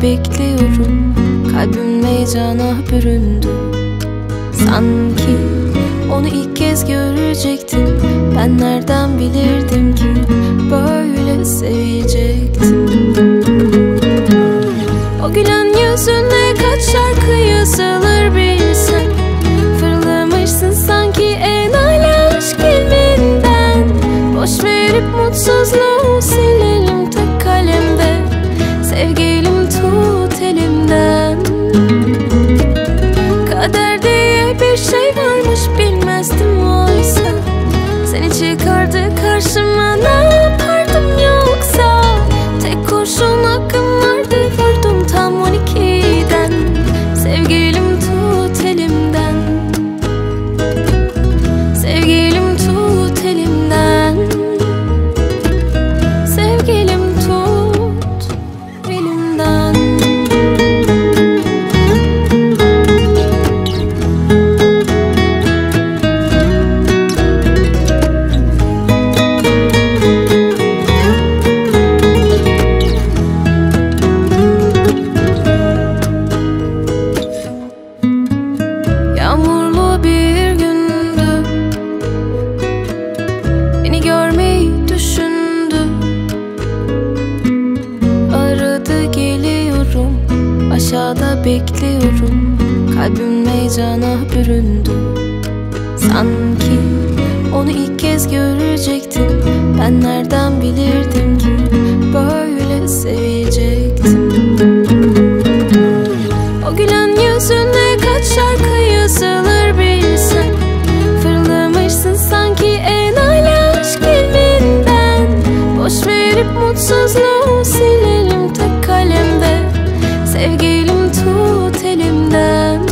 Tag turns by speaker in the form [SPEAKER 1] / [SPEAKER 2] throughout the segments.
[SPEAKER 1] bekliyorum. Kalbim heyecana büründü. Sanki onu ilk kez görecektim. Ben nereden bilirdim ki böyle sevecektim. O gülen yüzüne kaç şarkı yazılır bilsen. Fırlamışsın sanki en âlâ aşk ilminden. Boş verip mutsuzluğu silelim tek kalemde. Sevgilim tut elimden. Kader diye bir şey varmış bilmezdim oysa. Seni çıkardı karşıma, ne yapardım yoksa. Tek kurşun hakkım vardı, vurdum tam 12'den. Sevgilim tut elimden. Sevgilim tut elimden. Sevgilim tut elimden. Yağmurlu bir gündü, beni görmeyi düşündü. Aradı geliyorum, aşağıda bekliyorum. Kalbim heyecana büründü. Sanki onu ilk kez görecektim. Ben nereden bilirdim ki böyle sevecektim. O gülen yüzüne kaç şarkı yazılır bilsen. Fırlamışsın sanki en âlâ aşk ilminden. Boş verip mutsuzluğu silelim tek kalemde. Sevgilim tut elimden.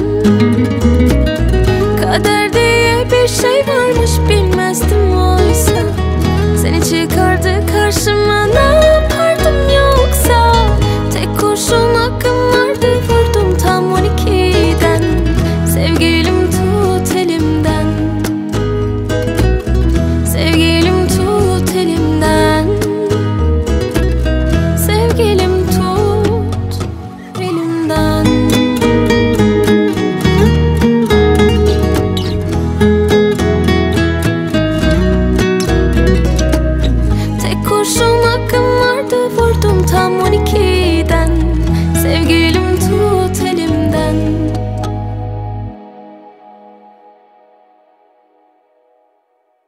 [SPEAKER 1] Kader diye bir şey varmış bilmezdim oysa. Seni çıkardı karşıma, ne yapardım yoksa. Tek kurşun hakkım vardı, vurdum tam 12'den. Sevgilim tut elimden. Sevgilim tut elimden. Sevgilim tut elimden. Tek kurşun hakkım vardı, vurdum tam 12'den.